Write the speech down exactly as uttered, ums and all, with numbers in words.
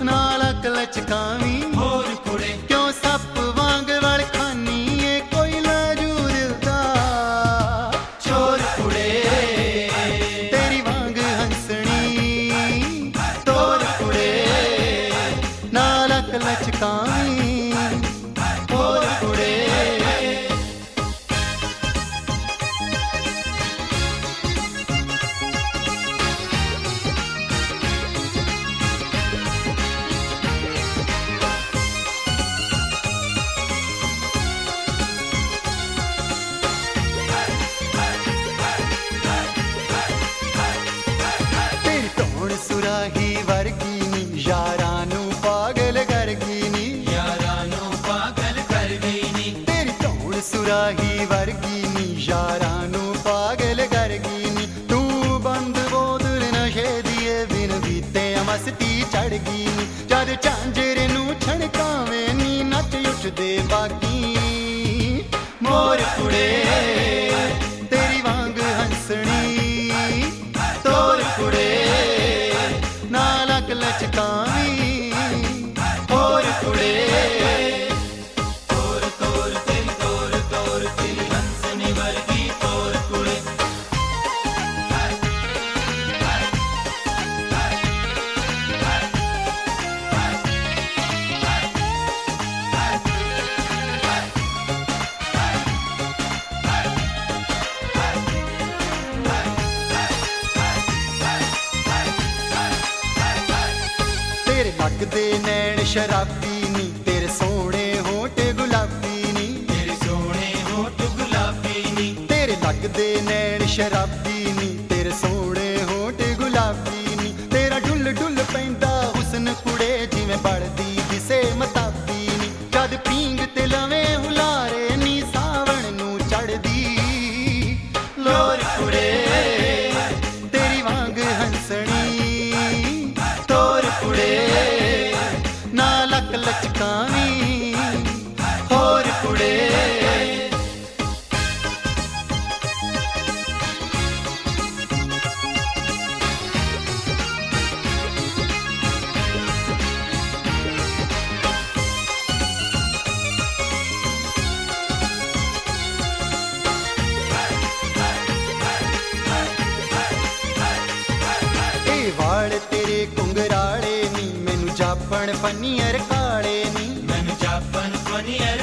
नाल अक लचकावी होर कुड़े क्यों सप वांग वल खानी ए कोई लाजू दिल दा चोर कुड़े तेरी वांग हंसनी तोर कुड़े नाल अक लचकावी होर कुड़े सुराही वर्गी नी यारां नू पागल कर गई नी यारां नू पागल कर गई नी तेरी धौण सुराही वर्गी नी यारां नू पागल कर गई नी तू बंद बोतल नशे दिए बिन बीते मस्ती चढ़ गई नी जद झांजरे नू छणकावे नी नच उठदे बाकी मोर कुड़े तेरी वांग हंसनी तोर कुड़े नालक लचकावी होर कुड़े तोर तोर तेरी तोर तोर तेरी हंसनी वर्गी तोर कुड़े तेरे लगदे नैन शराबी नी तेरे सोने होठ गुलाबी नी तेरे सोने होठ गुलाबी नी तेरे लगदे नैन शराबी नी तेरे सोने होठ गुलाबी नी तेरा डुल डुल पैंदा हुस्न कुड़े जिवें बढ़दी दिसे मताबी नी जद पींग ते लवे हुलारे नी सावण नू चढ़दी लोर कुड़े तेरी वांग हंसनी तोर कुड़े नालक लचकावी होर कुड़े वाल तेरे कुंगराले नी मैनू जापन फनियर काले नी मैनू जापन फनियर